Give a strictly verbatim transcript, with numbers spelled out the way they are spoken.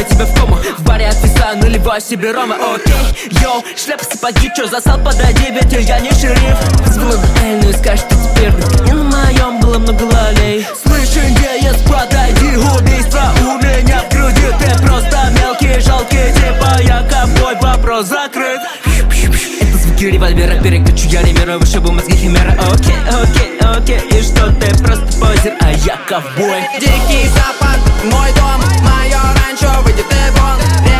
тебя в кому. В баре отвисла, наливай себе рома. Окей, йоу, шляпа, сапоги, чё засал, подойди, ведь я не шериф. Взгляд на Эльну и скажешь, что теперь не на моем было много лолей. Слышь, индеец, подойди, убийство у меня в груди. Ты просто мелкий, жалкий, типа я ковбой, вопрос закрыт. Это звуки револьвера, переключу я ремеру, вышибу мозги химера. Окей, окей, окей, и что ты просто позер, а я ковбой. Дикий запад, мой дом, мое ранчо, выйди ты вон.